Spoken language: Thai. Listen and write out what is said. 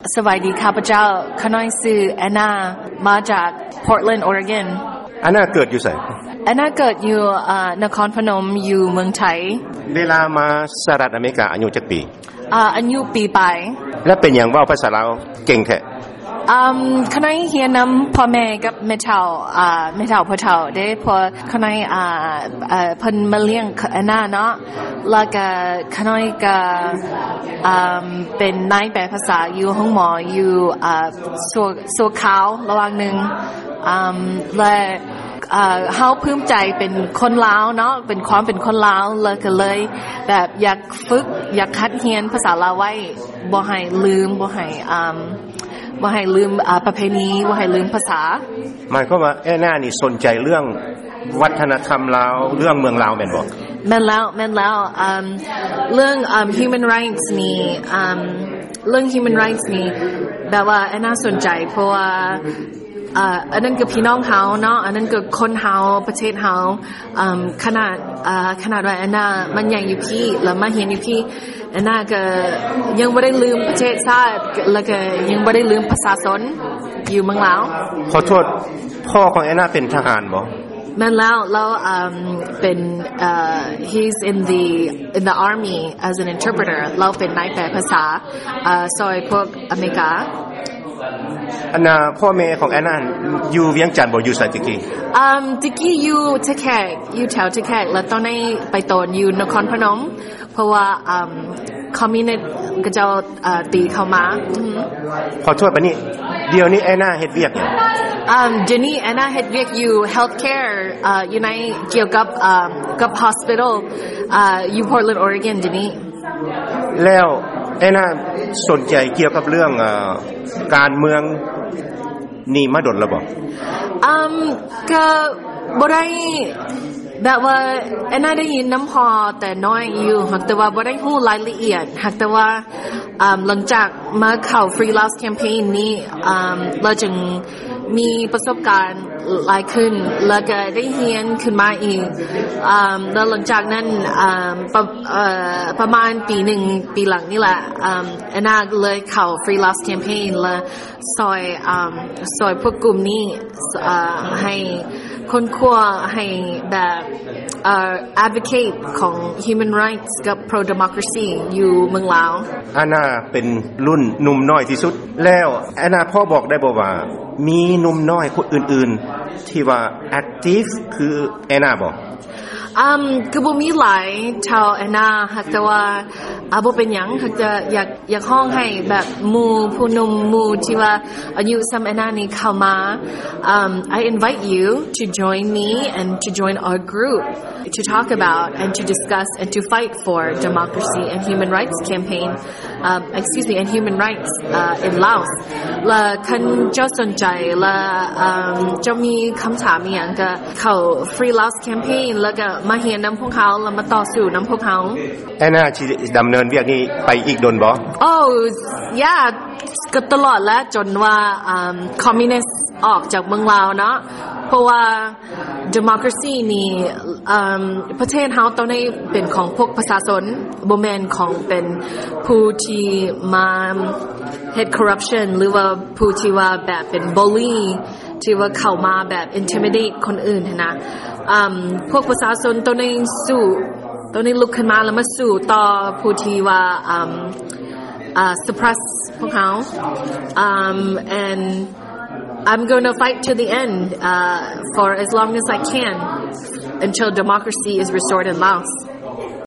สวัสดีข้าพเจ้าขน้อยชื่อแอนนามาจาก Portland Oregon แอนนาเกิดอยู่ไสแอนนาเกิดอยู่นครพนมอยู่เมืองไทยเวลามาสหรัฐอเมริกาอายุจักปีอายุปีไปแล้วเป็นหยังเว้าภาษาลาวเก่งแท้ขน้อยเฮียนนำพ่อแม่กับแม่เฒ่าแม่เฒ่าพ่อเฒ่าได้พอขน้อยเพิ่นมาเลี้ยงแอนนาเนาะแล้วก็ขน้อยก็เป็นนายแปลภาษาอยู่ห้องหมออยู่สัวขาวระหว่างนึงและเฮาภูมิใจเป็นคนลาวเนาะเป็นความเป็นคนลาวเลยก็เลยแบบอยากฝึกอยากหัดเรียนภาษาลาวไว้บ่ให้ลืมบ่ให้ลืมประเพณีบ่ให้ลืมภาษาหมายความว่าแอนนานี่สนใจเรื่องวัฒนธรรมลาวเรื่องเมืองลาวแม่นบ่แม่นแล้วเรื่องhuman rights นี่เรื่อง human rights นี่แบบว่าแอนนาสนใจเพราะว่าอันนั้นคือพี่น้องเฮาเนาะอันนั้นคือคนเฮาประเทศเฮาขนาดว่าแอนนามันใหญ่อยู่พี่แล้วมาเห็นอยู่พี่แอนนาก็ยังบ่ได้ลืมประเทศชาติแล้วก็ยังบ่ได้ลืมภาษาสนอยู่เมืองลาวขอโทษพ่อของแอนนาเป็นทหารบ่แม่นแล้วเป็น he's in the army as an interpreter เราเป็นนายแปลภาษาซอยพวกอเมริกาอันน่ะพ่อแม่ของแอนนาอยู่เวียงจันทน์บ่อยู่ไสตะกี้ตะกี้อยู่ทะแขกอยู่แถวทะแขกแล้วตอนนี้ไปตอนอยู่นครพนมเพราะว่าคอมมิวนิสต์ก็จะตีเข้ามาขอโทษปะนี่เดี๋ยวนี้แอนนาเฮ็ดเวียกหยังเดี๋ยวนี้แอนนาเฮ็ดเวียกอยู่ healthcare อยู่ในเกี่ยวกับ hospital อยู่ Portland Oregon เดี๋ยวนี้แล้วแอนนาสนใจเกี่ยวกับเรื่องการเมืองนี่มาดนแล้วบ่ก็บ่ได้แบบว่าแอนนาได้ยินน้ำพอแต่น้อยอยู่หากแต่ว่าบ่ได้รู้รายละเอียดหากแต่ว่าหลังจากมาเข้า Free Laos Campaign นี้เราจึงมีประสบการณ์หลายขึ้นแล้วก็ได้เรียนขึ้นมาอีกแล้วหลังจากนั้นประมาณปีหลังนี่แหละแอนนาเลยเข้า Free Laos Campaign และซอยพวกกลุ่มนี้ให้คนขั้วให้แบบadvocate ของ human rights กับ pro democracy อยู่เมืองลาวอาน่าเป็นรุ่นหนุ่มน้อยที่สุดแล้วอาน่าพ่อบอกได้บ่ว่ามีหนุ่มน้อยคนอื่นๆที่ว่า active คืออาน่าบ่คือบ่มีหลายชาวแอนนาหักแต่ว่าบ่เป็นหยังหักจะอยากห้องให้แบบหมู่ผู้หนุ่มหมู่ที่ว่าอายุซ้ำแอนนานี่เข้ามา I invite you to join me and to join our group to talk about and to discuss and to fight for democracy and human rights campaign and human rights in Laos และคันเจ้าสนใจและเจ้ามีคำถามอีหยังก็เข้า Free Laos campaign แล้วก็มาเรียนนำพวกเขาแล้วมาต่อสู้นำพวกเขาแอนนาสิดำเนินเวียกนี้ไปอีกดนบ่ก็ตลอดแล้วจนว่าคอมมิวนิสต์ออกจากเมืองลาวเนาะเพราะว่า democracy นี่ประเทศเฮาตอนนี้เป็นของพวกประชาชนบ่แม่นของเป็นผู้ที่มาเฮ็ด corruption หรือว่าผู้ที่ว่าแบบเป็น bully ที่ว่าเข้ามาแบบ intimidate คนอื่นนะพวกประชาชนตอนนี้สู้ตอนนี้ลุกขึ้นมาแล้วมาสู้ต่อผู้ที่ว่าsuppress พวกเขา and I'm going to fight to the end for as long as I can until democracy is restored in Laos